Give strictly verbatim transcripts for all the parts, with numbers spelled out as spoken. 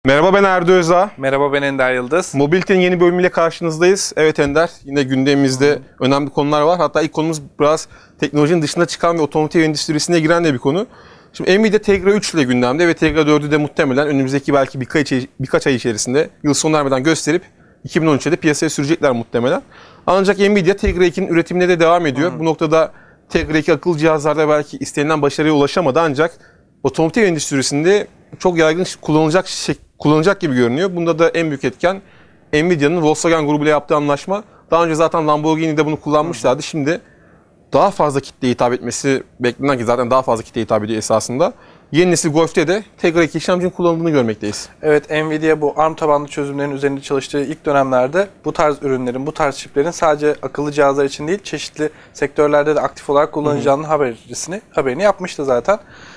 Merhaba, ben Erdo Özağ. Merhaba, ben Ender Yıldız. Mobilite'nin yeni bölümüyle karşınızdayız. Evet Ender, yine gündemimizde hmm. önemli konular var. Hatta ilk konumuz biraz teknolojinin dışına çıkan ve otomotiv endüstrisine giren de bir konu. Şimdi Nvidia Tegra üç ile gündemde ve Tegra dördü de muhtemelen önümüzdeki belki birkaç, birkaç ay içerisinde yıl sonu ermeden gösterip iki bin on üçte de piyasaya sürecekler muhtemelen. Ancak Nvidia Tegra ikinin üretimine de devam ediyor. Hmm. Bu noktada Tegra iki akıllı cihazlarda belki istenilen başarıya ulaşamadı, ancak otomotiv endüstrisinde çok yaygın kullanılacak şey, kullanılacak gibi görünüyor. Bunda da en büyük etken Nvidia'nın Volkswagen grubuyla yaptığı anlaşma. Daha önce zaten Lamborghini'de bunu kullanmışlardı. Şimdi daha fazla kitleye hitap etmesi beklenen, ki zaten daha fazla kitleye hitap ediyor esasında. Yeni nesil Golf'te de Tegra iki işlemcinin kullanıldığını görmekteyiz. Evet, Nvidia bu ARM tabanlı çözümlerin üzerinde çalıştığı ilk dönemlerde bu tarz ürünlerin, bu tarz çiplerin sadece akıllı cihazlar için değil, çeşitli sektörlerde de aktif olarak kullanılacağının haberini, haberini yapmıştı zaten.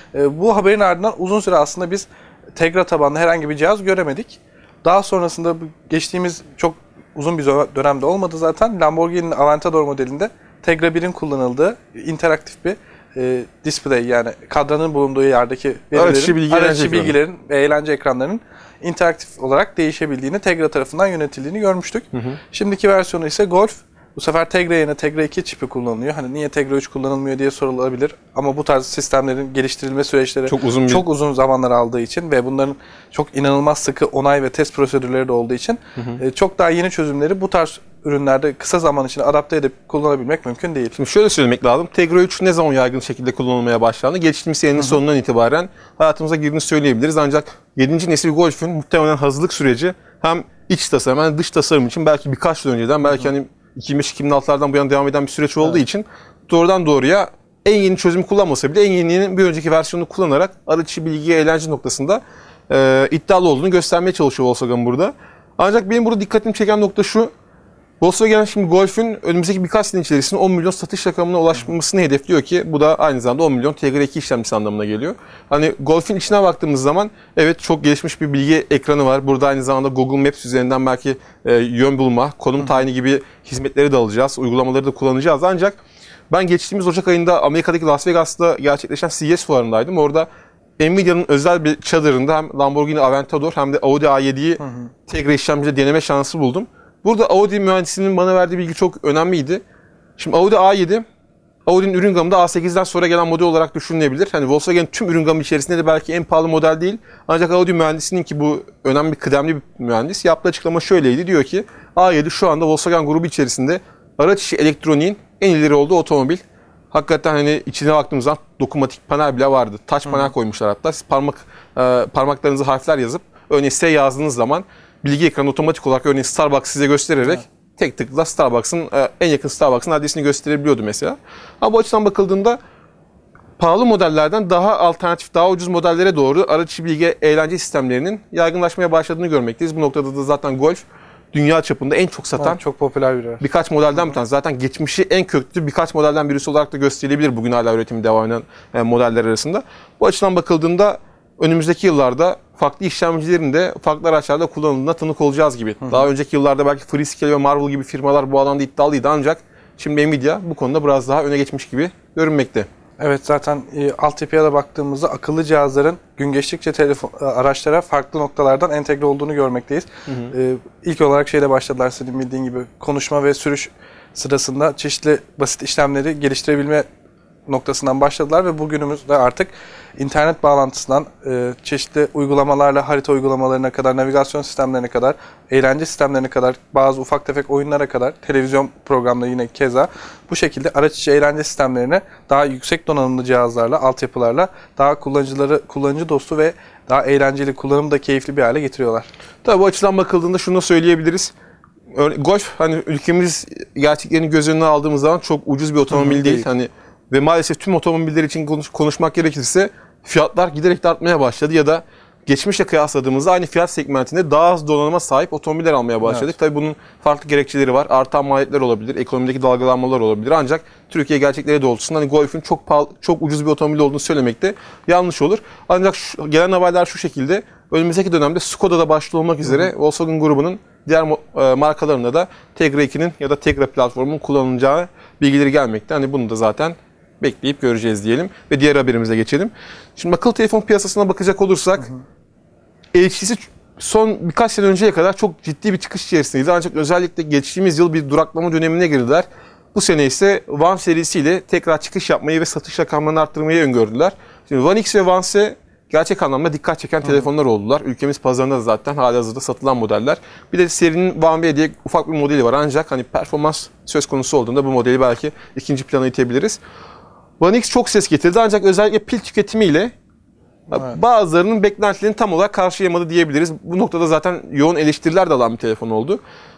Bu haberin ardından uzun süre aslında biz Tegra tabanlı herhangi bir cihaz göremedik. Daha sonrasında geçtiğimiz çok uzun bir dönemde olmadı zaten. Lamborghini'nin Aventador modelinde Tegra birin kullanıldığı interaktif bir e, display, yani kadranın bulunduğu yerdeki verilerin, bilgi, araç bilgilerin ve eğlence ekranlarının interaktif olarak değişebildiğini, Tegra tarafından yönetildiğini görmüştük. Hı hı. Şimdiki versiyonu ise Golf. Bu sefer Tegra yerine Tegra iki çipi kullanılıyor. Hani niye Tegra üç kullanılmıyor diye sorulabilir. Ama bu tarz sistemlerin geliştirilme süreçleri çok uzun, bir... çok uzun zamanlar aldığı için ve bunların çok inanılmaz sıkı onay ve test prosedürleri de olduğu için hı hı. çok daha yeni çözümleri bu tarz ürünlerde kısa zaman içinde adapte edip kullanabilmek mümkün değil. Şimdi şöyle söylemek lazım. Tegra üç ne zaman yaygın şekilde kullanılmaya başlandı? Geçtiğimiz senenin sonundan itibaren hayatımıza girdiğini söyleyebiliriz. Ancak yedinci nesil Golf'ün muhtemelen hazırlık süreci hem iç tasarım hem dış tasarım için belki birkaç yıl önceden, belki hı hı. hani iki bin beş iki bin altılardan bu yana devam eden bir süreç olduğu evet. için doğrudan doğruya en yeni çözümü kullanmasa bile en yeninin bir önceki versiyonunu kullanarak araç içi bilgi eğlence noktasında e, iddialı olduğunu göstermeye çalışıyor Volkswagen burada. Ancak benim burada dikkatimi çeken nokta şu: Volkswagen şimdi Golf'ün önümüzdeki birkaç sene içerisinde on milyon satış rakamına ulaşmasını hedefliyor ki bu da aynı zamanda on milyon Tegra iki işlemcisi anlamına geliyor. Hani Golf'ün içine baktığımız zaman evet çok gelişmiş bir bilgi ekranı var. Burada aynı zamanda Google Maps üzerinden belki e, yön bulma, konum Hı. tayini gibi hizmetleri de alacağız, uygulamaları da kullanacağız. Ancak ben geçtiğimiz Ocak ayında Amerika'daki Las Vegas'ta gerçekleşen C E S fuarındaydım. Orada Nvidia'nın özel bir çadırında hem Lamborghini Aventador hem de Audi A yediyi Tegra işlemciyle deneme şansı buldum. Burada Audi mühendisinin bana verdiği bilgi çok önemliydi. Şimdi Audi A yedi, Audi'nin ürün gamında A sekizden sonra gelen model olarak düşünülebilir. Hani Volkswagen tüm ürün gamı içerisinde de belki en pahalı model değil. Ancak Audi mühendisinin, ki bu önemli bir kıdemli bir mühendis, yaptığı açıklama şöyleydi. Diyor ki A yedi şu anda Volkswagen grubu içerisinde araç içi elektroniğin en ileri olduğu otomobil. Hakikaten hani içine baktığımız zaman dokunmatik panel bile vardı. Touch panel koymuşlar hatta. Siz parmak e, parmaklarınızı harfler yazıp örneğin S yazdığınız zaman bilgi ekranı otomatik olarak örneğin Starbucks size göstererek evet. tek tıkla Starbucks'ın en yakın Starbucks'ın adresini gösterebiliyordu mesela. Ama bu açıdan bakıldığında pahalı modellerden daha alternatif, daha ucuz modellere doğru araç içi bilgi eğlence sistemlerinin yaygınlaşmaya başladığını görmekteyiz. Bu noktada da zaten Golf dünya çapında en çok satan, evet, çok popüler bir araç. Birkaç modelden bir tanesi. Zaten geçmişi en köklü birkaç modelden birisi olarak da gösterilebilir bugün hala üretimi devam eden modeller arasında. Bu açıdan bakıldığında önümüzdeki yıllarda farklı işlemcilerin de farklı araçlarda kullanıldığına tanık olacağız gibi. Hı hı. Daha önceki yıllarda belki Freescale ve Marvel gibi firmalar bu alanda iddialıydı, ancak şimdi Nvidia bu konuda biraz daha öne geçmiş gibi görünmekte. Evet, zaten e, altyapıya da baktığımızda akıllı cihazların gün geçtikçe telefon, araçlara farklı noktalardan entegre olduğunu görmekteyiz. Hı hı. E, ilk olarak şeyle başladılar, senin bildiğin gibi konuşma ve sürüş sırasında çeşitli basit işlemleri geliştirebilme noktasından başladılar ve bugünümüzde artık internet bağlantısından e, çeşitli uygulamalarla harita uygulamalarına kadar, navigasyon sistemlerine kadar, eğlence sistemlerine kadar, bazı ufak tefek oyunlara kadar, televizyon programları yine keza bu şekilde araç içi eğlence sistemlerine daha yüksek donanımlı cihazlarla, altyapılarla daha kullanıcıları kullanıcı dostu ve daha eğlenceli, kullanımı da keyifli bir hale getiriyorlar. Tabii bu açıdan bakıldığında şunu söyleyebiliriz. Golf hani ülkemiz gerçeklerini göz önüne aldığımız zaman çok ucuz bir otomobil değil. değil. Hani ve maalesef tüm otomobiller için konuş, konuşmak gerekirse fiyatlar giderek de artmaya başladı ya da geçmişle kıyasladığımızda aynı fiyat segmentinde daha az donanıma sahip otomobiller almaya başladık. Evet. Tabii bunun farklı gerekçeleri var. Artan maliyetler olabilir, ekonomideki dalgalanmalar olabilir. Ancak Türkiye gerçekleri doğrultusunda hani Golf'ün çok pahalı, çok ucuz bir otomobil olduğunu söylemek de yanlış olur. Ancak şu, gelen haberler şu şekilde: önümüzdeki dönemde Skoda'da başta olmak üzere Hı. Volkswagen grubunun diğer e, markalarında da Tegra ikinin ya da Tegra platformunun kullanılacağı bilgileri gelmekte. Hani bunu da zaten bekleyip göreceğiz diyelim ve diğer haberimize geçelim. Şimdi akıllı telefon piyasasına bakacak olursak, H T C son birkaç sene önceye kadar çok ciddi bir çıkış içerisindeydi. Ancak özellikle geçtiğimiz yıl bir duraklama dönemine girdiler. Bu sene ise One serisiyle tekrar çıkış yapmayı ve satış rakamlarını arttırmayı öngördüler. Şimdi One X ve One S gerçek anlamda dikkat çeken Hı. telefonlar oldular. Ülkemiz pazarında da zaten halihazırda satılan modeller. Bir de serinin One B diye ufak bir modeli var. Ancak hani performans söz konusu olduğunda bu modeli belki ikinci plana itebiliriz. One X çok ses getirdi ancak özellikle pil tüketimiyle evet. bazılarının beklentilerini tam olarak karşılayamadı diyebiliriz. Bu noktada zaten yoğun eleştiriler de alan bir telefon oldu.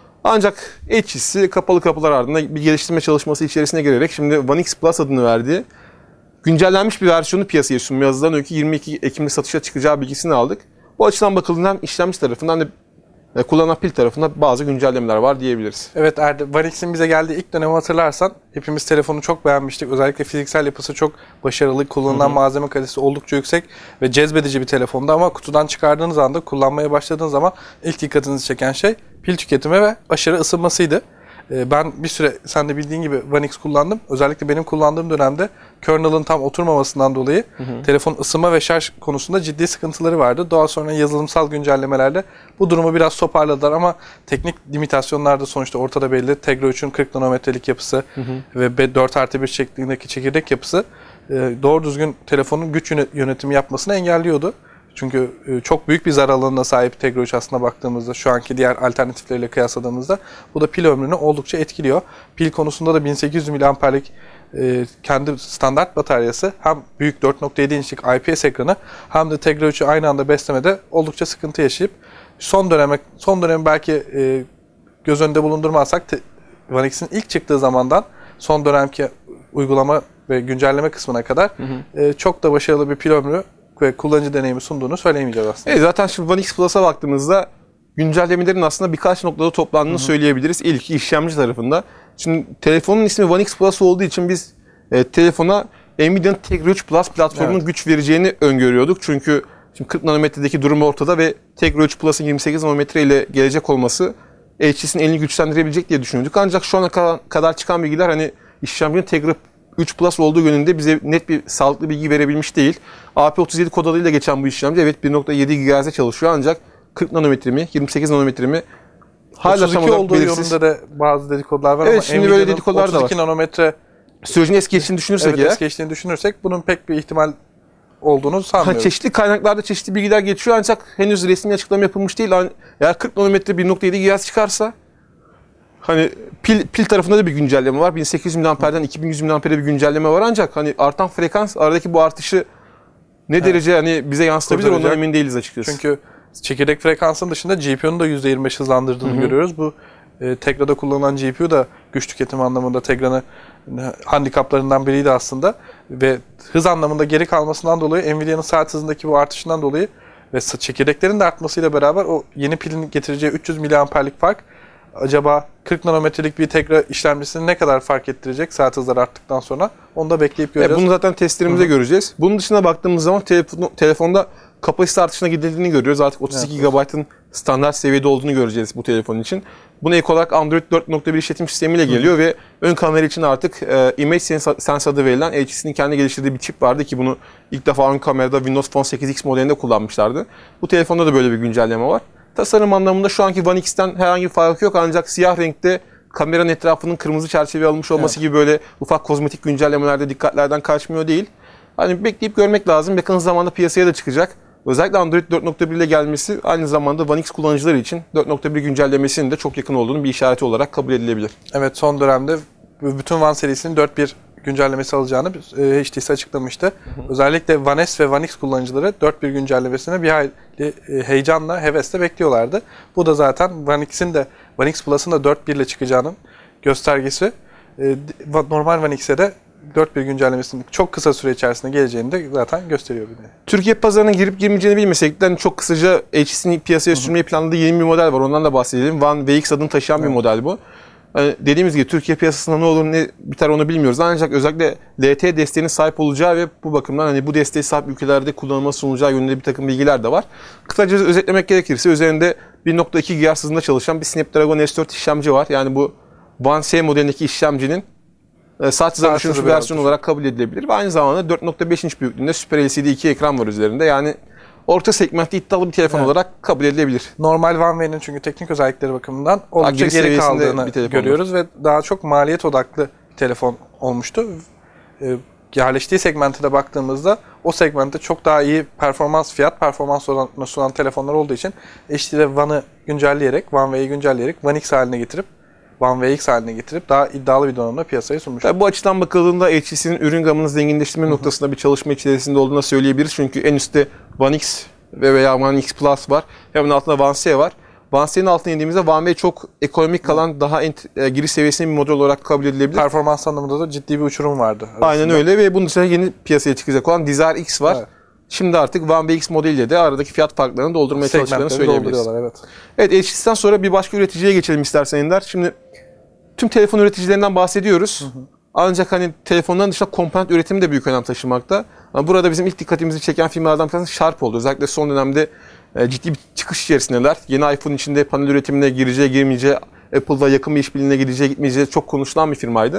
Ancak H T C kapalı kapılar ardında bir geliştirme çalışması içerisine girerek şimdi One X Plus adını verdiği güncellenmiş bir versiyonu piyasaya sunmaya hazırlanan öykü yirmi iki Ekim'de satışa çıkacağı bilgisini aldık. Bu açıdan bakıldığında hem işlemci tarafından da kullanılan pil tarafında bazı güncellemeler var diyebiliriz. Evet Erdem, One X'in bize geldiği ilk dönemi hatırlarsan hepimiz telefonu çok beğenmiştik. Özellikle fiziksel yapısı çok başarılı, kullanılan Hı-hı. malzeme kalitesi oldukça yüksek ve cezbedici bir telefondu ama kutudan çıkardığınız anda, kullanmaya başladığınız zaman ilk dikkatinizi çeken şey pil tüketimi ve aşırı ısınmasıydı. Ben bir süre, sen de bildiğin gibi One X kullandım. Özellikle benim kullandığım dönemde kernel'ın tam oturmamasından dolayı hı hı. telefon ısınma ve şarj konusunda ciddi sıkıntıları vardı. Daha sonra yazılımsal güncellemelerde bu durumu biraz toparladılar ama teknik limitasyonlar da sonuçta ortada belli. Tegra üçün kırk nanometrelik yapısı hı hı. ve dört artı bir şeklindeki çekirdek yapısı doğru düzgün telefonun güç yönetimi yapmasını engelliyordu. Çünkü çok büyük bir zar alanına sahip Tegra üç aslında baktığımızda şu anki diğer alternatifleriyle kıyasladığımızda bu da pil ömrünü oldukça etkiliyor. Pil konusunda da bin sekiz yüz miliamperlik e, kendi standart bataryası hem büyük dört nokta yedi inçlik I P S ekranı hem de Tegra üçü aynı anda beslemede oldukça sıkıntı yaşayıp son döneme son dönemi belki e, göz önünde bulundurmazsak te, One X'in ilk çıktığı zamandan son dönemki uygulama ve güncelleme kısmına kadar hı hı. E, çok da başarılı bir pil ömrü ve kullanıcı deneyimi sunduğunu söyleyemeyeceğiz aslında. Evet, zaten şimdi One X Plus'a baktığımızda güncellemelerin aslında birkaç noktada toplandığını Hı-hı. söyleyebiliriz. İlk işlemci tarafında. Şimdi telefonun ismi One X Plus olduğu için biz e, telefona Nvidia'nın Tegra üç Plus platformunun evet. güç vereceğini öngörüyorduk. Çünkü şimdi kırk nanometredeki durum ortada ve Tegra üç Plus'ın yirmi sekiz nanometre ile gelecek olması H T C'nin elini güçlendirebilecek diye düşünüyorduk. Ancak şu ana kadar çıkan bilgiler hani işlemcinin Tegra üç Plus olduğu yönünde bize net bir sağlıklı bilgi verebilmiş değil. A P otuz yedi kod adıyla geçen bu işlemci evet bir nokta yedi gigahertz'e çalışıyor ancak kırk nanometre mi, yirmi sekiz nanometre mi hala tam olarak olduğu belirsiz. Yönünde de bazı dedikodular var evet, ama şimdi böyle dedikodular da var. otuz iki nanometre sürecin es geçtiğini düşünürsek evet, eğer. es geçtiğini düşünürsek bunun pek bir ihtimal olduğunu sanmıyorum. Çeşitli kaynaklarda çeşitli bilgiler geçiyor ancak henüz resmi açıklama yapılmış değil. Eğer kırk nanometre bir nokta yedi gigahertz çıkarsa hani pil pil tarafında da bir güncelleme var. bin sekiz yüz miliamperden iki bin yüz miliampere bir güncelleme var ancak hani artan frekans aradaki bu artışı ne evet. derece hani bize yansıtabilir ondan emin değiliz açıkçası. Çünkü çekirdek frekansın dışında G P U'nun da yüzde yirmi beş hızlandırdığını Hı-hı. görüyoruz. Bu e, Tegra'da kullanılan G P U da güç tüketimi anlamında Tegra'nın handikaplarından biriydi aslında ve hız anlamında geri kalmasından dolayı Nvidia'nın saat hızındaki bu artışından dolayı ve çekirdeklerin de artmasıyla beraber o yeni pilin getireceği üç yüz miliamperlik fark acaba kırk nanometrelik bir Tegra işlemcisini ne kadar fark ettirecek saat hızları arttıktan sonra onu da bekleyip göreceğiz. Evet, bunu zaten testlerimizde Hı-hı. göreceğiz. Bunun dışına baktığımız zaman telefon, telefonda kapasite artışına gidildiğini görüyoruz. Artık otuz iki evet. gigabaytın standart seviyede olduğunu göreceğiz bu telefon için. Buna ek olarak Android dört nokta bir işletim sistemiyle geliyor Hı-hı. ve ön kamera için artık e, Image Sense adı verilen H T C'nin kendi geliştirdiği bir çip vardı ki bunu ilk defa ön kamerada Windows Phone sekiz X modelinde kullanmışlardı. Bu telefonda da böyle bir güncelleme var. Tasarım anlamında şu anki One X'ten herhangi bir farkı yok ancak siyah renkte kameranın etrafının kırmızı çerçeve alınmış olması evet. gibi böyle ufak kozmetik güncellemelerde dikkatlerden kaçmıyor değil. Hani bekleyip görmek lazım. Yakın zamanda piyasaya da çıkacak. Özellikle Android dört nokta bir ile gelmesi aynı zamanda One X kullanıcıları için dört nokta bir güncellemesinin de çok yakın olduğunu bir işareti olarak kabul edilebilir. Evet, son dönemde bütün One serisinin dört nokta bir güncellemesi alacağını H T C açıklamıştı. Hı hı. Özellikle One S ve One X kullanıcıları dört nokta bir güncellemesine bir hayli heyecanla, hevesle bekliyorlardı. Bu da zaten One X'in de One X Plus'ın da dört nokta bir ile çıkacağının göstergesi. Normal One X'e de dört nokta bir güncellemesinin çok kısa süre içerisinde geleceğini de zaten gösteriyor bir de. Türkiye pazarına girip girmeyeceğini bilmesek de hani çok kısaca H T C'nin piyasaya sürmeyi planladığı yeni bir model var. Ondan da bahsedelim. One V X adını taşıyan evet. bir model bu. Yani dediğimiz gibi Türkiye piyasasında ne olur ne biter onu bilmiyoruz. Ancak özellikle L T E desteğinin sahip olacağı ve bu bakımdan hani bu desteği sahip ülkelerde kullanılması sunulacağı yönünde bir takım bilgiler de var. Kısaca özetlemek gerekirse üzerinde bir nokta iki gigahertz hızında çalışan bir Snapdragon S dört işlemci var. Yani bu One S modelindeki işlemcinin saat hızına düşürmüş bir versiyon olarak kabul edilebilir. Ve aynı zamanda dört nokta beş inç büyüklüğünde Super L C D iki ekran var üzerinde. Yani orta segmentte iddialı bir telefon Evet. olarak kabul edilebilir. Normal OneWay'nin çünkü teknik özellikleri bakımından oldukça giriş geri seviyesinde kaldığını bir telefon görüyoruz ve daha çok maliyet odaklı bir telefon olmuştu. Ee, yerleştiği segmente de baktığımızda o segmentte çok daha iyi performans, fiyat performans oranını sunan telefonlar olduğu için H D'de One'ı güncelleyerek, OneWay'i güncelleyerek One X haline getirip One V X haline getirip daha iddialı bir donanımla piyasaya sunmuş. Tabii bu açıdan bakıldığında H T C'nin ürün gamını zenginleştirme noktasında bir çalışma içerisinde olduğunu söyleyebiliriz. Çünkü en üstte One X ve veya One X Plus var. Hemen altında One S var. One S'nin altına indiğimizde One V çok ekonomik kalan, daha ent, e, giriş seviyesinde bir model olarak kabul edilebilir. Performans anlamında da ciddi bir uçurum vardı arasında. Aynen öyle ve bunun dışında yeni piyasaya çıkacak olan Desire X var. Evet. Şimdi artık One V X modeliyle de aradaki fiyat farklarını doldurmaya çalıştıklarını Segmentleri söyleyebiliriz. dolduruyorlar, evet. Evet, H T C'den sonra bir başka üreticiye geçelim istersen Ender. Şimdi tüm telefon üreticilerinden bahsediyoruz. Hı hı. Ancak hani telefonların dışında komponent üretimi de büyük önem taşımakta. Ama burada bizim ilk dikkatimizi çeken firmalardan bir tanesi Sharp oldu. Özellikle son dönemde e, ciddi bir çıkış içerisindeler. Yeni iPhone içinde panel üretimine gireceği, girmeyeceği, Apple'la yakın bir işbirliğine gideceği, gitmeyeceği çok konuşulan bir firmaydı.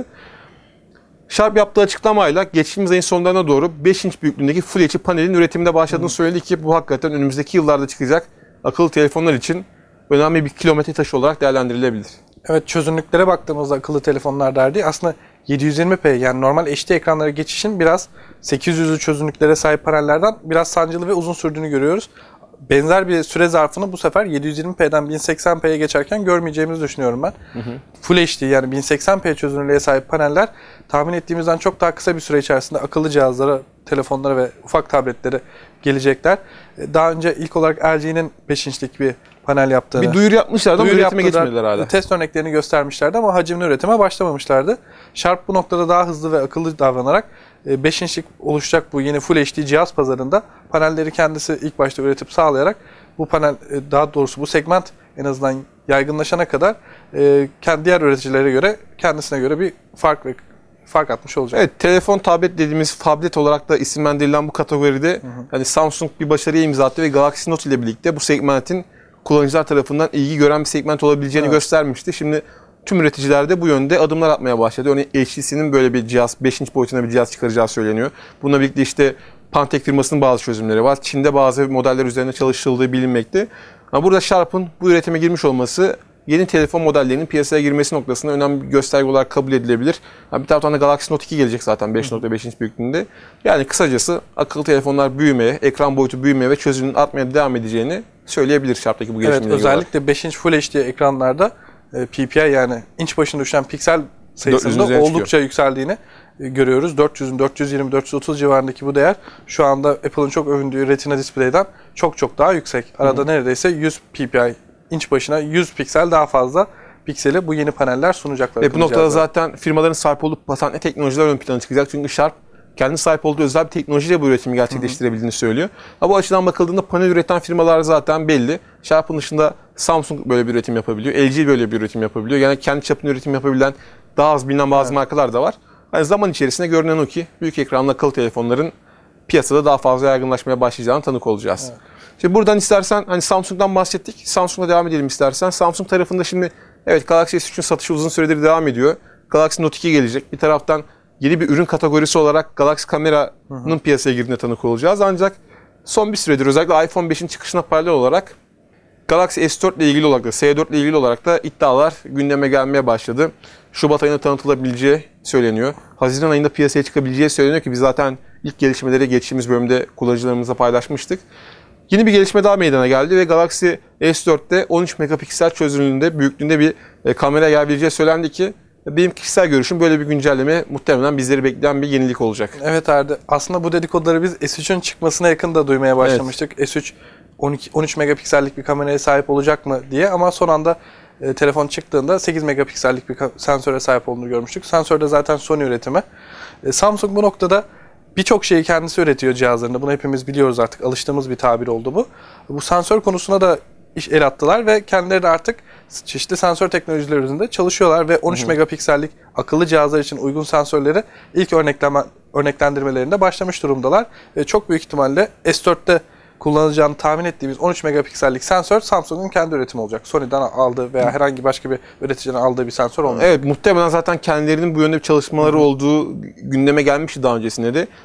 Sharp yaptığı açıklamayla geçtiğimiz ayın sonlarına doğru beş inç büyüklüğündeki Full H D panelin üretiminde başladığını söyledi ki bu hakikaten önümüzdeki yıllarda çıkacak akıllı telefonlar için önemli bir kilometre taşı olarak değerlendirilebilir. Evet, çözünürlüklere baktığımızda akıllı telefonlar derdi aslında yedi yüz yirmi p yani normal H D ekranlara geçişin biraz sekiz yüzlü çözünürlüklere sahip panellerden biraz sancılı ve uzun sürdüğünü görüyoruz. Benzer bir süre zarfını bu sefer yedi yüz yirmi p'den bin seksen p'ye geçerken görmeyeceğimizi düşünüyorum ben. Hı hı. Full H D yani bin seksen p çözünürlüğe sahip paneller tahmin ettiğimizden çok daha kısa bir süre içerisinde akıllı cihazlara, telefonlara ve ufak tabletlere gelecekler. Daha önce ilk olarak L G'nin beş inçlik bir panel yaptığını... Bir duyuru yapmışlardı ama üretime geçmediler hala. Test örneklerini göstermişlerdi ama hacimli üretime başlamamışlardı. Sharp bu noktada daha hızlı ve akıllı davranarak beş inçlik oluşacak bu yeni Full H D cihaz pazarında panelleri kendisi ilk başta üretip sağlayarak bu panel, daha doğrusu bu segment en azından yaygınlaşana kadar kendi diğer üreticilere göre, kendisine göre bir fark ve fark atmış olacak. Evet, telefon, tablet dediğimiz phablet olarak da isimlendirilen bu kategoride hı hı. hani Samsung bir başarıya imza attı ve Galaxy Note ile birlikte bu segmentin kullanıcılar tarafından ilgi gören bir segment olabileceğini evet. göstermişti. Şimdi tüm üreticiler de bu yönde adımlar atmaya başladı. Örneğin H T C'nin böyle bir cihaz, beş inç boyutunda bir cihaz çıkaracağı söyleniyor. Bununla birlikte işte Pantec firmasının bazı çözümleri var. Çin'de bazı modeller üzerine çalışıldığı bilinmekte. Ama burada Sharp'ın bu üretime girmiş olması yeni telefon modellerinin piyasaya girmesi noktasında önemli bir gösterge olarak kabul edilebilir. Yani bir taraftan da Galaxy Note iki gelecek zaten beş nokta beş inç büyüklüğünde. Yani kısacası akıllı telefonlar büyümeye, ekran boyutu büyümeye ve çözünürlüğün artmaya devam edeceğini söyleyebilir Sharp'taki bu gelişmeleri. Evet, özellikle beş inç Full H D ekranlarda P P I yani inç başına düşen piksel sayısında oldukça çıkıyor. Yükseldiğini görüyoruz. dört yüzün dört yüz yirmi dört yüz otuz civarındaki bu değer şu anda Apple'ın çok övündüğü Retina display'den çok çok daha yüksek. Arada Hı-hı. neredeyse yüz P P I, inç başına yüz piksel daha fazla pikseli bu yeni paneller sunacaklar. Ve bu noktada cihazlar. Zaten firmaların sahip olduğu patentli teknolojiler ön plana çıkacak. Çünkü Sharp kendi sahip olduğu özel bir teknolojiyle bu üretimi gerçekleştirebildiğini Hı-hı. söylüyor. Ama bu açıdan bakıldığında panel üreten firmalar zaten belli. Sharp'ın dışında Samsung böyle bir üretim yapabiliyor. L G böyle bir üretim yapabiliyor. Yani kendi çapında üretim yapabilen daha az bilinen bazı evet. markalar da var. Yani zaman içerisinde görünen o ki büyük ekranlı akıllı telefonların piyasada daha fazla yaygınlaşmaya başlayacağına tanık olacağız. Evet. Şimdi buradan istersen hani Samsung'dan bahsettik. Samsung'la devam edelim istersen. Samsung tarafında şimdi evet Galaxy S üçün satışı uzun süredir devam ediyor. Galaxy Note iki gelecek. Bir taraftan yeni bir ürün kategorisi olarak Galaxy kameranın hı hı. piyasaya girdiğine tanık olacağız. Ancak son bir süredir özellikle iPhone beşin çıkışına paralel olarak Galaxy S dört ile ilgili olarak da S dört ile ilgili olarak da iddialar gündeme gelmeye başladı. Şubat ayında tanıtılabileceği söyleniyor. Haziran ayında piyasaya çıkabileceği söyleniyor ki biz zaten ilk gelişmeleri geçtiğimiz bölümde kullanıcılarımızla paylaşmıştık. Yeni bir gelişme daha meydana geldi ve Galaxy S dört'te on üç megapiksel çözünürlüğünde, büyüklüğünde bir kamera gelebileceği söylendi ki benim kişisel görüşüm böyle bir güncelleme muhtemelen bizleri bekleyen bir yenilik olacak. Evet Erdi. Aslında bu dedikoduları biz S üçün çıkmasına yakın da duymaya başlamıştık. Evet. S üç on iki, on üç megapiksellik bir kameraya sahip olacak mı diye ama son anda e, telefon çıktığında sekiz megapiksellik bir sensöre sahip olduğunu görmüştük. Sensör de zaten Sony üretimi. E, Samsung bu noktada birçok şeyi kendisi üretiyor cihazlarında. Bunu hepimiz biliyoruz artık. Alıştığımız bir tabir oldu bu. Bu sensör konusuna da iş el attılar ve kendileri de artık çeşitli sensör teknolojileri üzerinde çalışıyorlar ve on üç Hı-hı. megapiksellik akıllı cihazlar için uygun sensörleri ilk örnekleme, örneklendirmelerinde başlamış durumdalar. Ve çok büyük ihtimalle S dört'te kullanacağını tahmin ettiğimiz on üç megapiksellik sensör Samsung'un kendi üretimi olacak. Sony'den aldığı veya herhangi başka bir üreticiden aldığı bir sensör olmayacak. Evet, muhtemelen zaten kendilerinin bu yönde bir çalışmaları Hı-hı. olduğu gündeme gelmişti daha öncesinde de.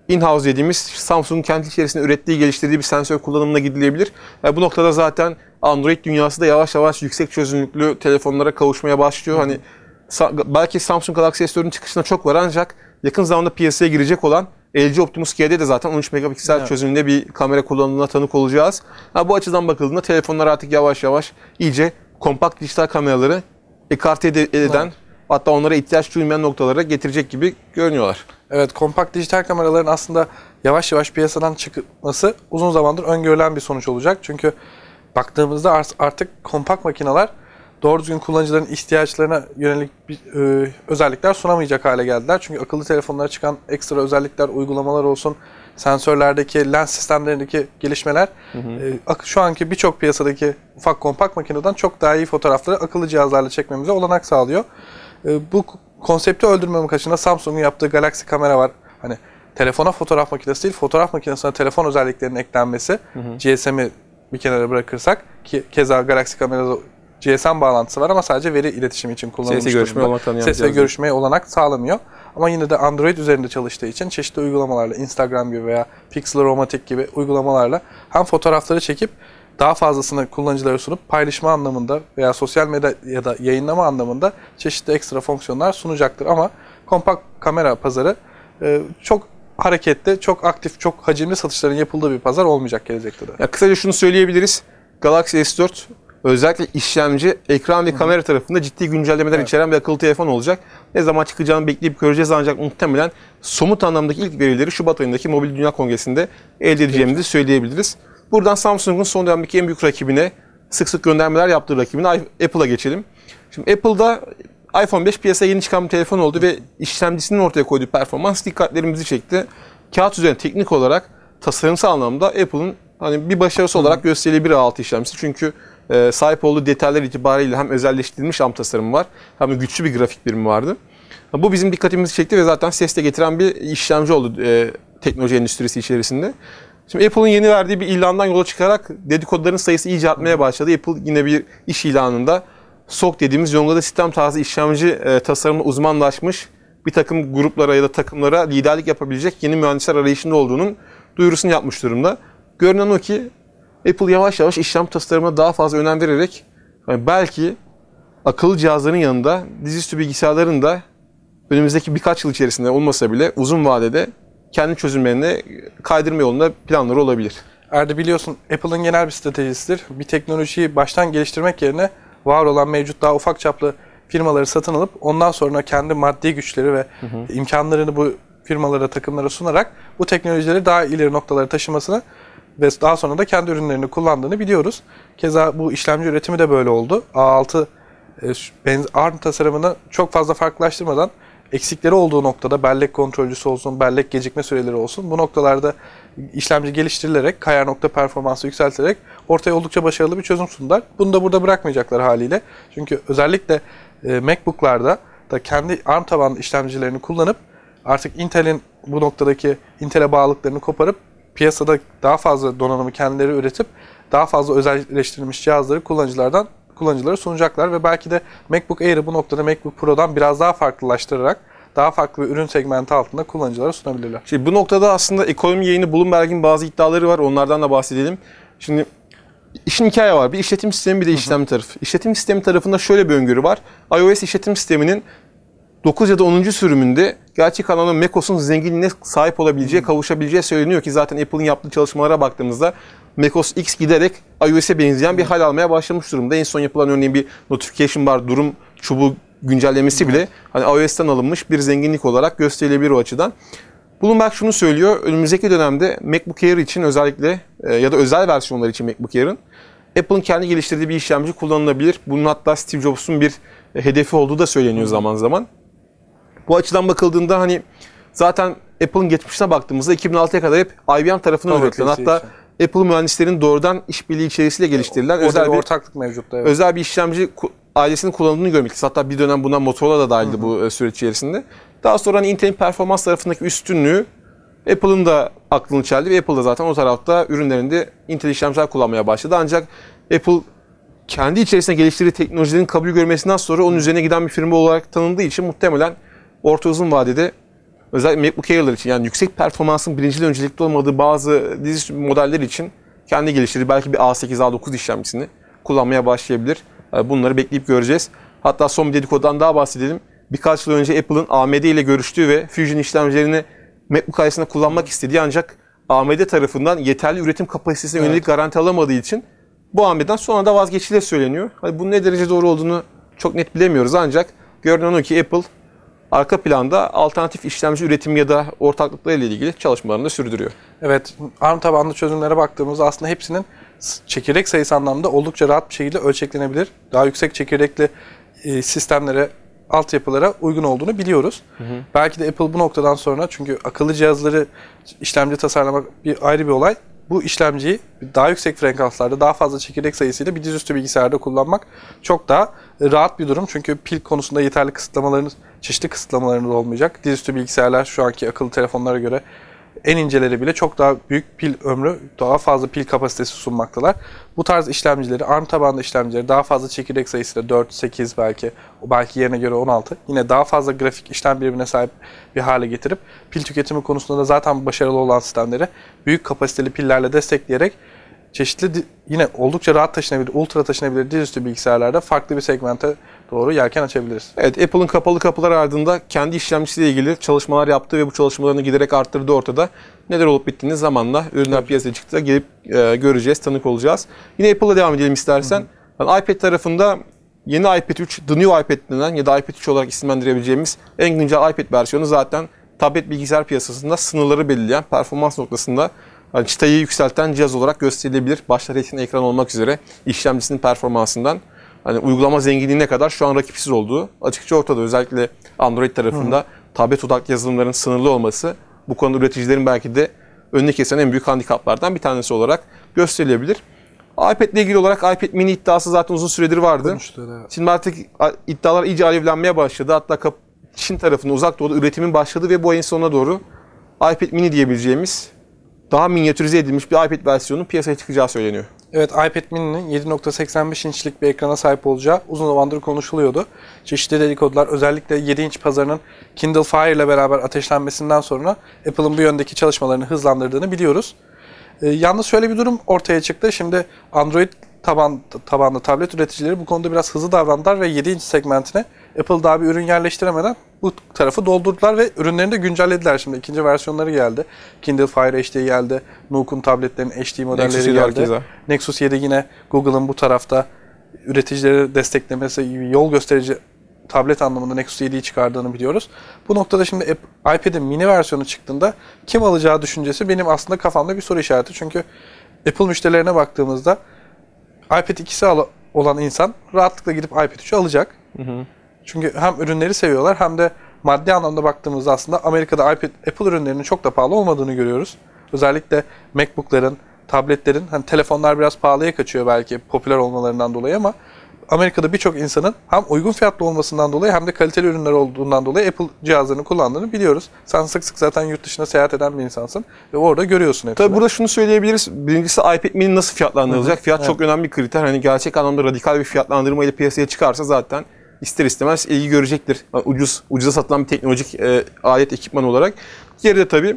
in-house dediğimiz Samsung'un kendi içerisinde ürettiği, geliştirdiği bir sensör kullanımına gidilebilir. Yani bu noktada zaten Android dünyası da yavaş yavaş yüksek çözünürlüklü telefonlara kavuşmaya başlıyor. Hı. Hani belki Samsung Galaxy S dört'ün çıkışına çok var ancak yakın zamanda piyasaya girecek olan L G Optimus G'de de zaten on üç megapiksel evet. çözünürlüğünde bir kamera kullanımına tanık olacağız. Ha, bu açıdan bakıldığında telefonlar artık yavaş yavaş iyice kompakt dijital kameraları ekarte eden evet. hatta onlara ihtiyaç duymayan noktalara getirecek gibi görünüyorlar. Evet, kompakt dijital kameraların aslında yavaş yavaş piyasadan çıkması uzun zamandır öngörülen bir sonuç olacak. Çünkü baktığımızda artık kompakt makineler doğru düzgün kullanıcıların ihtiyaçlarına yönelik bir, e, özellikler sunamayacak hale geldiler. Çünkü akıllı telefonlara çıkan ekstra özellikler, uygulamalar olsun, sensörlerdeki, lens sistemlerindeki gelişmeler hı hı. E, şu anki birçok piyasadaki ufak kompakt makineden çok daha iyi fotoğrafları akıllı cihazlarla çekmemize olanak sağlıyor. E, bu konsepti öldürmemek açısından Samsung'un yaptığı Galaxy kamera var. Hani telefona fotoğraf makinesi değil, fotoğraf makinesine telefon özelliklerinin eklenmesi, hı hı. G S M'i bir kenara bırakırsak ki keza Galaxy kamerada G S M bağlantısı var ama sadece veri iletişimi için kullanılmış Ses ve görüşmeye olanak Ses ve görüşmeye olanak sağlamıyor. Ama yine de Android üzerinde çalıştığı için çeşitli uygulamalarla, Instagram gibi veya Pixel-O-Matic gibi uygulamalarla hem fotoğrafları çekip daha fazlasını kullanıcılara sunup paylaşma anlamında veya sosyal medya ya da yayınlama anlamında çeşitli ekstra fonksiyonlar sunacaktır. Ama kompakt kamera pazarı çok hareketli, çok aktif, çok hacimli satışların yapıldığı bir pazar olmayacak gelecekte de. Ya kısaca şunu söyleyebiliriz. Galaxy S dört özellikle işlemci, ekran ve kamera tarafında ciddi güncellemeler evet. içeren bir akıllı telefon olacak. Ne zaman çıkacağını bekleyip göreceğiz ancak muhtemelen somut anlamdaki ilk verileri Şubat ayındaki Mobil Dünya Kongresi'nde elde edeceğimizi evet. söyleyebiliriz. Buradan Samsung'un son dönemdeki en büyük rakibine, sık sık göndermeler yaptığı rakibine Apple'a geçelim. Şimdi Apple'da iPhone beş piyasaya yeni çıkan bir telefon oldu ve işlemcisinin ortaya koyduğu performans dikkatlerimizi çekti. Kağıt üzerinde teknik olarak, tasarımsal anlamda Apple'ın hani bir başarısı Hı. olarak gösterilebilir A altı işlemcisi. Çünkü e, sahip olduğu detaylar itibariyle hem özelleştirilmiş AM tasarımı var hem de güçlü bir grafik birimi vardı. Bu bizim dikkatimizi çekti ve zaten ses de getiren bir işlemci oldu e, teknoloji endüstrisi içerisinde. Şimdi Apple'ın yeni verdiği bir ilandan yola çıkarak dedikoduların sayısı iyice artmaya başladı. Apple yine bir iş ilanında S O C dediğimiz yongada sistem tarzı işlemci e, tasarımına uzmanlaşmış bir takım gruplara ya da takımlara liderlik yapabilecek yeni mühendisler arayışında olduğunun duyurusunu yapmış durumda. Görünen o ki Apple yavaş yavaş işlem tasarımına daha fazla önem vererek yani belki akıllı cihazların yanında dizüstü bilgisayarların da önümüzdeki birkaç yıl içerisinde olmasa bile uzun vadede kendi çözümlerini kaydırma yolunda planları olabilir. Erdi biliyorsun Apple'ın genel bir stratejisidir. Bir teknolojiyi baştan geliştirmek yerine var olan mevcut daha ufak çaplı firmaları satın alıp ondan sonra kendi maddi güçleri ve hı hı. imkanlarını bu firmalara, takımlara sunarak bu teknolojileri daha ileri noktalara taşımasını ve daha sonra da kendi ürünlerini kullandığını biliyoruz. Keza bu işlemci üretimi de böyle oldu. A altı A R M tasarımını çok fazla farklılaştırmadan eksikleri olduğu noktada bellek kontrolcüsü olsun, bellek gecikme süreleri olsun bu noktalarda işlemci geliştirilerek, kayar nokta performansı yükselterek ortaya oldukça başarılı bir çözüm sundular. Bunu da burada bırakmayacaklar haliyle. Çünkü özellikle e, MacBook'larda da kendi A R M tabanlı işlemcilerini kullanıp artık Intel'in bu noktadaki Intel'e bağlılıklarını koparıp piyasada daha fazla donanımı kendileri üretip daha fazla özelleştirilmiş cihazları kullanıcılardan kullanıcılara sunacaklar ve belki de MacBook Air'ı bu noktada MacBook Pro'dan biraz daha farklılaştırarak daha farklı bir ürün segmenti altında kullanıcılara sunabilirler. Şimdi bu noktada aslında ekonomi yayını Bloomberg'in bazı iddiaları var. Onlardan da bahsedelim. Şimdi işin hikaye var. Bir işletim sistemi bir de işlem tarafı. İşletim sistemi tarafında şöyle bir öngörü var. iOS işletim sisteminin dokuz ya da onuncu sürümünde gerçek anlamda macOS'un zenginliğine sahip olabileceği, kavuşabileceği söyleniyor ki zaten Apple'ın yaptığı çalışmalara baktığımızda macOS X giderek iOS'e benzeyen bir hal almaya başlamış durumda. En son yapılan örneğin bir notification bar, durum çubuğu güncellemesi bile hani iOS'ten alınmış bir zenginlik olarak gösterilebilir o açıdan. Bloomberg şunu söylüyor, önümüzdeki dönemde MacBook Air için özellikle ya da özel versiyonlar için MacBook Air'ın Apple'ın kendi geliştirdiği bir işlemci kullanılabilir. Bunun hatta Steve Jobs'un bir hedefi olduğu da söyleniyor zaman zaman. Bu açıdan bakıldığında hani zaten Apple'ın geçmişine baktığımızda iki bin altıya kadar hep I B M tarafından üretilen hatta için. Apple mühendislerin doğrudan işbirliği içerisiyle geliştirilen o, özel bir ortaklık mevcutta. Evet. Özel bir işlemci ailesinin kullanıldığını görmekteyiz. Hatta bir dönem buna Motorola da dahildi hı hı. bu süreç içerisinde. Daha sonra hani Intel'in performans tarafındaki üstünlüğü Apple'ın da aklını çeldi ve Apple da zaten o tarafta ürünlerinde Intel işlemciler kullanmaya başladı. Ancak Apple kendi içerisinde geliştirdiği teknolojilerin kabul görmesinden sonra onun üzerine giden bir firma olarak tanındığı için muhtemelen orta uzun vadede özellikle MacBook Air'lar için, yani yüksek performansın birincil öncelikli olmadığı bazı dizi modeller için kendi geliştirdiği belki bir A sekiz A dokuz işlemcisini kullanmaya başlayabilir. Bunları bekleyip göreceğiz. Hatta son bir dedikodudan daha bahsedelim. Birkaç yıl önce Apple'ın A M D ile görüştüğü ve Fusion işlemcilerini MacBook Air'sinde kullanmak istediği, ancak A M D tarafından yeterli üretim kapasitesine yönelik evet. garanti alamadığı için bu hamleden sonra da vazgeçildiği söyleniyor. Hani bunun ne derece doğru olduğunu çok net bilemiyoruz, ancak görünen o ki Apple arka planda alternatif işlemci üretimi ya da ortaklıklarıyla ilgili çalışmalarını da sürdürüyor. Evet, ARM tabanlı çözümlere baktığımızda aslında hepsinin çekirdek sayısı anlamda oldukça rahat bir şekilde ölçeklenebilir. Daha yüksek çekirdekli e, sistemlere, altyapılara uygun olduğunu biliyoruz. Hı hı. Belki de Apple bu noktadan sonra, çünkü akıllı cihazları, işlemci tasarlamak bir ayrı bir olay. Bu işlemciyi daha yüksek frekanslarda, daha fazla çekirdek sayısıyla bir dizüstü bilgisayarda kullanmak çok daha rahat bir durum. Çünkü pil konusunda yeterli kısıtlamalarınız, çeşitli kısıtlamalarınız olmayacak. Dizüstü bilgisayarlar şu anki akıllı telefonlara göre en inceleri bile çok daha büyük pil ömrü, daha fazla pil kapasitesi sunmaktalar. Bu tarz işlemcileri, ARM tabanlı işlemcileri daha fazla çekirdek sayısıyla dört, sekiz belki, belki yerine göre on altı, yine daha fazla grafik işlem birimine sahip bir hale getirip pil tüketimi konusunda da zaten başarılı olan sistemleri büyük kapasiteli pillerle destekleyerek çeşitli, yine oldukça rahat taşınabilir, ultra taşınabilir dizüstü bilgisayarlarda farklı bir segmente doğru yelken açabiliriz. Evet, Apple'ın kapalı kapılar ardında kendi işlemcisiyle ilgili çalışmalar yaptı ve bu çalışmalarını giderek arttırdığı ortada. Neler olup bittiğini zamanla ürünler evet. piyasaya çıktı, gelip e, göreceğiz, tanık olacağız. Yine Apple'a devam edelim istersen. Hı hı. Yani iPad tarafında yeni iPad üç, The New iPad denen ya da iPad üç olarak isimlendirebileceğimiz en güncel iPad versiyonu zaten tablet bilgisayar piyasasında sınırları belirleyen, performans noktasında yani çıtayı yükselten cihaz olarak gösterilebilir. Başta retina ekran olmak üzere işlemcisinin performansından hani uygulama zenginliğine kadar şu an rakipsiz olduğu açıkça ortada. Özellikle Android tarafında Hı. tablet odaklı yazılımların sınırlı olması bu konuda üreticilerin belki de önüne kesen en büyük handikaplardan bir tanesi olarak gösterilebilir. iPad ile ilgili olarak iPad mini iddiası zaten uzun süredir vardı. Konuştu, evet. Şimdi artık iddialar iyice alevlenmeye başladı. Hatta Çin tarafında uzak doğuda üretimin başladı ve bu ayın sonuna doğru iPad mini diyebileceğimiz daha minyatürize edilmiş bir iPad versiyonunun piyasaya çıkacağı söyleniyor. Evet, iPad mini'nin yedi nokta seksen beş inçlik bir ekrana sahip olacağı uzun zamandır konuşuluyordu. Çeşitli dedikodular, özellikle yedi inç pazarının Kindle Fire ile beraber ateşlenmesinden sonra Apple'ın bu yöndeki çalışmalarını hızlandırdığını biliyoruz. Ee, yalnız şöyle bir durum ortaya çıktı. Şimdi Android taban, tabanlı tablet üreticileri bu konuda biraz hızlı davrandılar ve yedi inç segmentine Apple daha bir ürün yerleştiremeden bu tarafı doldurdular ve ürünlerini de güncellediler. Şimdi ikinci versiyonları geldi. Kindle Fire H D geldi. Nuke'un tabletlerinin H D modelleri Nexus geldi. Herkese. Nexus yedi yine Google'ın bu tarafta üreticileri desteklemesi, yol gösterici tablet anlamında Nexus yediyi çıkardığını biliyoruz. Bu noktada şimdi iPad'in mini versiyonu çıktığında kim alacağı düşüncesi benim aslında kafamda bir soru işareti. Çünkü Apple müşterilerine baktığımızda iPad ikisi olan insan rahatlıkla gidip iPad üçü alacak. Hı hı. Çünkü hem ürünleri seviyorlar hem de maddi anlamda baktığımızda aslında Amerika'da iPad, Apple ürünlerinin çok da pahalı olmadığını görüyoruz. Özellikle MacBook'ların, tabletlerin, hani telefonlar biraz pahalıya kaçıyor belki popüler olmalarından dolayı ama Amerika'da birçok insanın hem uygun fiyatlı olmasından dolayı hem de kaliteli ürünler olduğundan dolayı Apple cihazlarını kullandığını biliyoruz. Sen sık sık zaten yurt dışına seyahat eden bir insansın ve orada görüyorsun hepsini. Tabii burada şunu söyleyebiliriz. Birincisi iPad mini nasıl fiyatlandırılacak? Hı hı. Fiyat evet. çok önemli bir kriter. Hani gerçek anlamda radikal bir fiyatlandırma ile piyasaya çıkarsa zaten ister istemez ilgi görecektir. Yani ucuz, ucuza satılan bir teknolojik e, alet, ekipman olarak. Geride tabii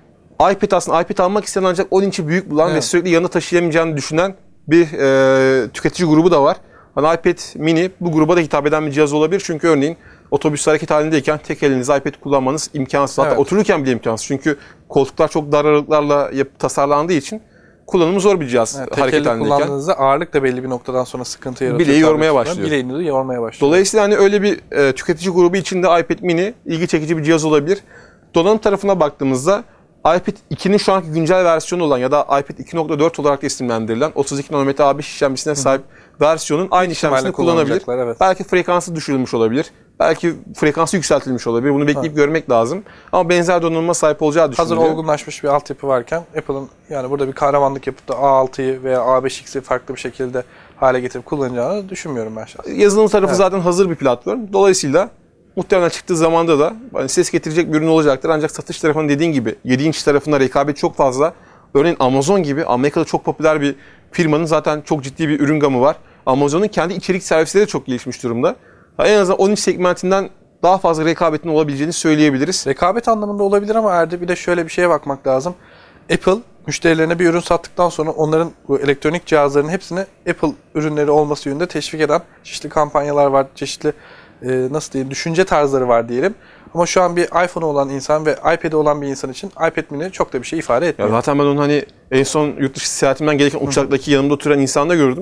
iPad aslında iPad almak isteyen ancak on inçi büyük bulan evet. ve sürekli yanına taşıyamayacağını düşünen bir e, tüketici grubu da var. Hani iPad mini bu gruba da hitap eden bir cihaz olabilir. Çünkü örneğin otobüs hareket halindeyken tek elinizle iPad kullanmanız imkansız. Hatta evet. otururken bile imkansız. Çünkü koltuklar çok dar aralıklarla tasarlandığı için kullanımı zor bir cihaz evet, hareket halindeyken. Kullandığınızda ağırlık da belli bir noktadan sonra sıkıntı yaratıyor. Bileği yormaya başlıyor. Bileğini de yormaya başlıyor. Dolayısıyla hani öyle bir e, tüketici grubu için de iPad mini ilgi çekici bir cihaz olabilir. Donanım tarafına baktığımızda iPad ikinin şu anki güncel versiyonu olan ya da iPad iki nokta dört olarak da isimlendirilen otuz iki nanometre A beş işlemcisine sahip Hı. versiyonun aynı işlemcisini kullanabilir. Evet. Belki frekansı düşürülmüş olabilir. Belki frekansı yükseltilmiş olabilir. Bunu bekleyip ha. görmek lazım. Ama benzer donanıma sahip olacağı düşünülüyor. Hazır olgunlaşmış bir altyapı varken Apple'ın yani burada bir kahramanlık yapıp da A altıyı veya A beş X'i farklı bir şekilde hale getirip kullanacağını düşünmüyorum ben şahsen. Yazılım tarafı evet. zaten hazır bir platform. Dolayısıyla muhtemelen çıktığı zamanda da hani ses getirecek bir ürün olacaktır. Ancak satış tarafının dediğin gibi yedi inç tarafında rekabet çok fazla. Örneğin Amazon gibi Amerika'da çok popüler bir firmanın zaten çok ciddi bir ürün gamı var. Amazon'un kendi içerik servisleri de çok gelişmiş durumda. En azından on inç segmentinden daha fazla rekabetin olabileceğini söyleyebiliriz. Rekabet anlamında olabilir ama Erdi bir de şöyle bir şeye bakmak lazım. Apple müşterilerine bir ürün sattıktan sonra onların bu elektronik cihazların hepsini Apple ürünleri olması yönünde teşvik eden çeşitli kampanyalar var, çeşitli e, nasıl diyeyim düşünce tarzları var diyelim. Ama şu an bir iPhone olan insan ve iPad'i olan bir insan için iPad mini çok da bir şey ifade etmiyor. Ya zaten ben onu hani en son yurt dışı seyahatimden gelirken uçaktaki yanımda oturan insanda gördüm.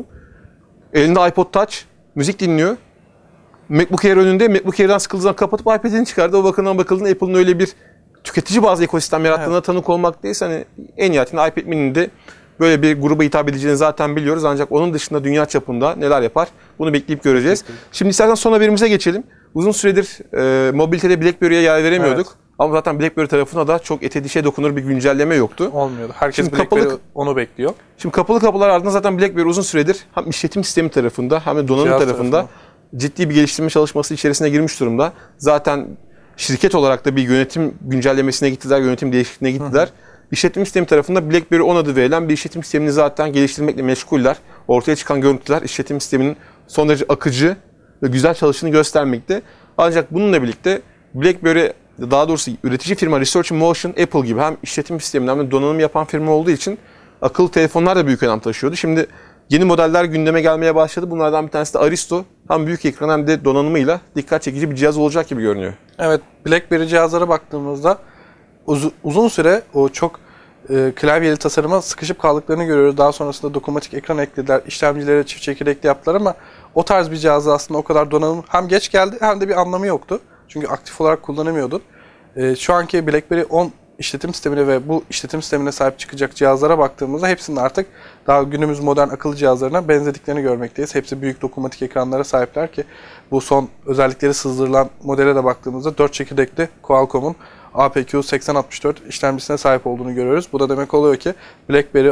Elinde iPod Touch, müzik dinliyor. MacBook Air önünde, MacBook Air'den sıkıldığından kapatıp iPad'ini çıkardı. O bakımdan bakıldığında Apple'ın öyle bir tüketici bazı ekosistem yarattığına evet. tanık olmak değilse hani en nihayetinde iPad mini'nin de böyle bir gruba hitap edeceğini zaten biliyoruz. Ancak onun dışında dünya çapında neler yapar bunu bekleyip göreceğiz. Şimdi istersen son haberimize geçelim. Uzun süredir e, mobilitede BlackBerry'e yer veremiyorduk. Evet. Ama zaten BlackBerry tarafına da çok ete dişe dokunur bir güncelleme yoktu. Olmuyordu. Herkes şimdi BlackBerry kapalı, onu bekliyor. Şimdi kapalı kapılar ardından zaten BlackBerry uzun süredir hem işletim sistemi tarafında hem de donanım Cihaz tarafında tarafına. ciddi bir geliştirme çalışması içerisine girmiş durumda. Zaten şirket olarak da bir yönetim güncellemesine gittiler, yönetim değişikliğine gittiler. Hı hı. İşletim sistemi tarafında BlackBerry on adı verilen bir işletim sistemini zaten geliştirmekle meşguller. Ortaya çıkan görüntüler işletim sisteminin son derece akıcı ve güzel çalıştığını göstermekte. Ancak bununla birlikte BlackBerry, daha doğrusu üretici firma Research in Motion, Apple gibi hem işletim sisteminden hem de donanım yapan firma olduğu için akıllı telefonlar da büyük önem taşıyordu. Şimdi yeni modeller gündeme gelmeye başladı. Bunlardan bir tanesi de Aristo. Hem büyük ekran hem de donanımıyla dikkat çekici bir cihaz olacak gibi görünüyor. Evet, BlackBerry cihazlara baktığımızda uz- uzun süre o çok e, klavyeli tasarıma sıkışıp kaldıklarını görüyoruz. Daha sonrasında dokunmatik ekran eklediler, işlemcilere çift çekirdekli yaptılar ama o tarz bir cihazda aslında o kadar donanım hem geç geldi hem de bir anlamı yoktu. Çünkü aktif olarak kullanamıyordun. E, şu anki BlackBerry on işletim sistemine ve bu işletim sistemine sahip çıkacak cihazlara baktığımızda hepsinin artık daha günümüz modern akıllı cihazlarına benzediklerini görmekteyiz. Hepsi büyük dokunmatik ekranlara sahipler ki bu son özellikleri sızdırılan modele de baktığımızda dört çekirdekli Qualcomm'un A P Q seksen altmış dört işlemcisine sahip olduğunu görüyoruz. Bu da demek oluyor ki BlackBerry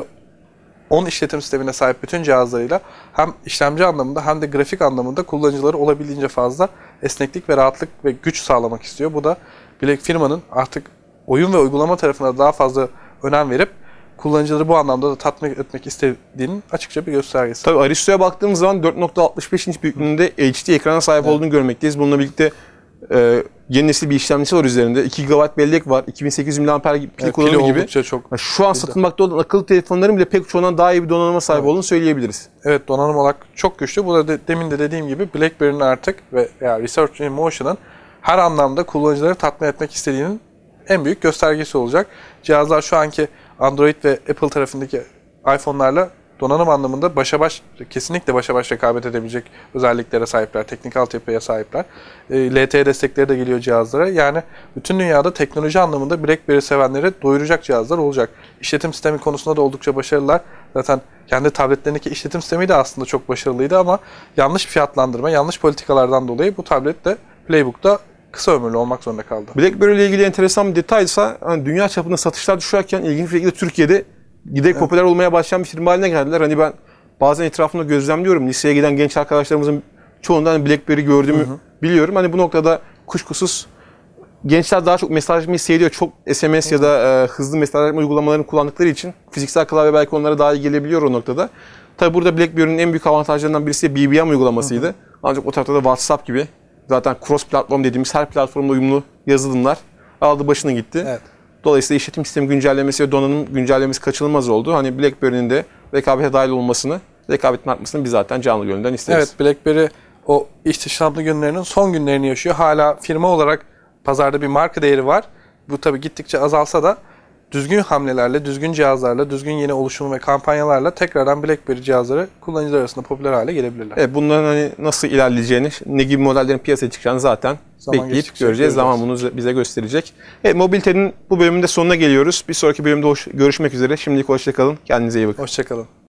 on işletim sistemine sahip bütün cihazlarıyla hem işlemci anlamında hem de grafik anlamında kullanıcıları olabildiğince fazla esneklik ve rahatlık ve güç sağlamak istiyor. Bu da Black firmanın artık oyun ve uygulama tarafına daha fazla önem verip kullanıcıları bu anlamda da tatmin etmek istediğinin açıkça bir göstergesi. Tabii Aristo'ya baktığımız zaman dört nokta altmış beş inç büyüklüğünde H D ekrana sahip evet. olduğunu görmekteyiz. Bununla birlikte e, yeni nesil bir işlemcisi var üzerinde. iki gigabayt bellek var. iki bin sekiz yüz miliamper pil evet, kullanımı gibi. Çok yani şu an satılmakta olan akıllı telefonların bile pek çoğundan daha iyi bir donanıma sahip evet. olduğunu söyleyebiliriz. Evet, donanım olarak çok güçlü. Bu da de, demin de dediğim gibi BlackBerry'nin artık ve yani Research in Motion'ın her anlamda kullanıcıları tatmin etmek istediğinin en büyük göstergesi olacak. Cihazlar şu anki Android ve Apple tarafındaki iPhone'larla donanım anlamında başa baş, kesinlikle başa baş rekabet edebilecek özelliklere sahipler, teknik altyapıya sahipler. E, L T E destekleri de geliyor cihazlara. Yani bütün dünyada teknoloji anlamında BlackBerry sevenleri doyuracak cihazlar olacak. İşletim sistemi konusunda da oldukça başarılılar. Zaten kendi tabletlerindeki işletim sistemi de aslında çok başarılıydı ama yanlış fiyatlandırma, yanlış politikalardan dolayı bu tablet de Playbook'ta kısa ömürlü olmak zorunda kaldı. BlackBerry ile ilgili enteresan bir detaysa hani dünya çapında satışlar düşerken ilginç bir şekilde Türkiye'de giderek evet. popüler olmaya başlayan bir firma haline geldiler. Hani ben bazen etrafımda gözlemliyorum. Liseye giden genç arkadaşlarımızın çoğundan BlackBerry gördüğümü hı hı. biliyorum. Hani bu noktada kuşkusuz gençler daha çok mesajlaşmayı seviyor. Çok S M S hı hı. ya da e, hızlı mesajlaşma uygulamalarını kullandıkları için fiziksel klavye belki onlara daha iyi gelebiliyor o noktada. Tabi burada BlackBerry'nin en büyük avantajlarından birisi B B M uygulamasıydı. Hı hı. Ancak o tarafta da WhatsApp gibi zaten cross platform dediğimiz her platformda uyumlu yazılımlar aldı başına gitti. Evet. Dolayısıyla işletim sistemi güncellemesi ve donanım güncellemesi kaçınılmaz oldu. Hani BlackBerry'nin de rekabete dahil olmasını, rekabetin artmasını biz zaten canlı gönülden isteriz. Evet, BlackBerry o ihtişamlı günlerinin son günlerini yaşıyor. Hala firma olarak pazarda bir marka değeri var. Bu tabii gittikçe azalsa da düzgün hamlelerle, düzgün cihazlarla, düzgün yeni oluşum ve kampanyalarla tekrardan BlackBerry cihazları kullanıcılar arasında popüler hale gelebilirler. Evet, bunların hani nasıl ilerleyeceğini, ne gibi modellerin piyasaya çıkacağını zaten zaman bekleyip göreceğiz. göreceğiz. Zaman bunu bize gösterecek. Evet, mobilitenin bu bölümünde sonuna geliyoruz. Bir sonraki bölümde hoş, görüşmek üzere. Şimdilik hoşça kalın. Kendinize iyi bakın. Hoşça kalın.